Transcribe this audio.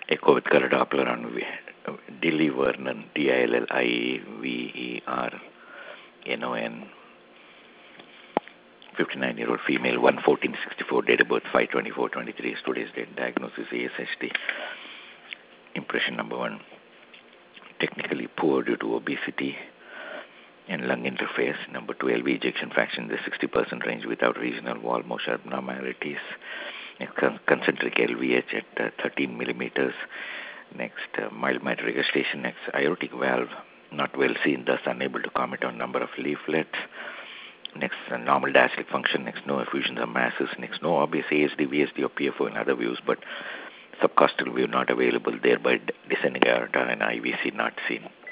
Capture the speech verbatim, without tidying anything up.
Echo with color Doppler on Dilly Vernon, D I L L I V E R N O N, fifty-nine-year-old female, one fourteen sixty-four, date of birth five twenty-four twenty-three, is today's date, diagnosis A S H D. Impression number one, technically poor due to obesity and lung interface. Number two, L V ejection fraction in the sixty percent range without regional wall motion abnormalities. Next, con- concentric L V H at uh, thirteen millimeters. Next, uh, mild mitral regurgitation. Next, aortic valve not well seen, thus unable to comment on number of leaflets. Next, uh, normal diastolic function. Next, no effusions or masses. Next, no obvious A S D, V S D, or P F O in other views, but subcostal view not available, thereby descending aorta and I V C not seen.